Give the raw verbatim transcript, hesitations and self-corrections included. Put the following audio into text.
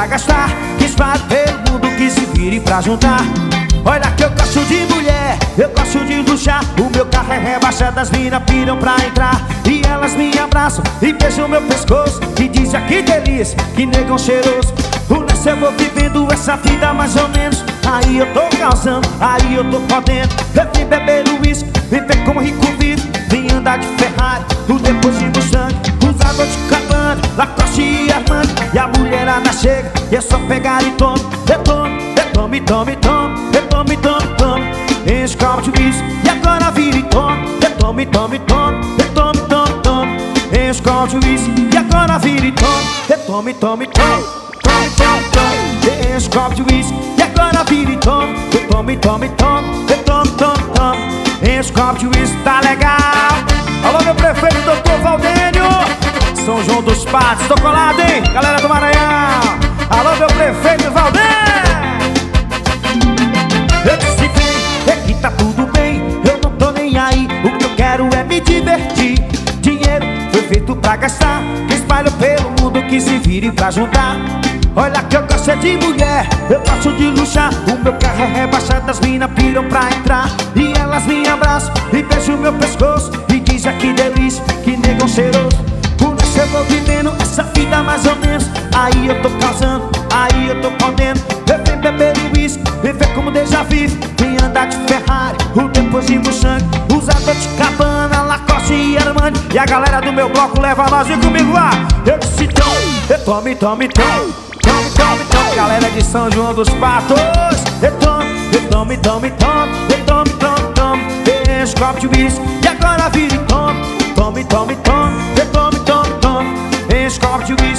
gastar, que espalho pelo mundo, que se vire pra juntar. Olha que eu gosto de mulher, eu gosto de luxar. O meu carro é rebaixado, as minas piram pra entrar. E elas me abraçam e beijam meu pescoço e dizem: que delícia, que negão cheiroso. O nessa eu vou vivendo essa vida mais ou menos. Aí eu tô causando, aí eu tô podendo. Eu vim beber o uísque, vem ver como rico vive. Vim andar de Ferrari, o depósito sangue, usar de Cabana, Lacoste e Armani. E a mulherada chega e é só pegar e tome. Eu tomo, eu tome, tome, tome. Eu tome, tome, tome. Enche o copo de uísque e agora vira e tome. Eu tome, tome, tome. Eu tome, tome, tome. Enche o copo de uísque e agora vira e tome. Eu tome, tome, tome. Tome, tome, tome. Enche o copo de uísque e agora vira e tome. Eu tome, tome, tome. Eu tome, tome, tome. Enche o copo de uísque, tá legal. Alô, meu prefeito, doutor Valdênio, São João dos Patos, tô colado, hein? Galera do Maranhão. Alô, meu prefeito Valdênio. Eu disse bem, aqui tá tudo bem, eu não tô nem aí. O que eu quero é me divertir. Dinheiro foi feito pra gastar, que espalho pelo mundo, que se vire pra juntar. Olha que eu gosto é de mulher, eu gosto de luxar. O meu carro é rebaixado, as minas piram pra entrar. E elas me abraçam e beijam meu pescoço e dizem: que delícia, que negão cheiroso. Por isso eu vou vivendo essa vida mais ou menos. Aí eu tô causando, aí eu tô podendo. Eu venho beber o uísque, vem ver como déjà vive. Vem andar de Ferrari, o depósito sangue, usar de Cabana, Lacoste e Armani. E a galera do meu bloco leva nós, vem comigo lá. Eu disse tome, eu tome, tome, tome. Tome, tome, tome. Galera de São João dos Patos, eu tome, eu tome, tome, tome. Eu tome, tome, tome. Enche o copo de uísque e agora vira e tome. Tome, tome, tome. Eu tome, tome, tome. Enche o copo de uísque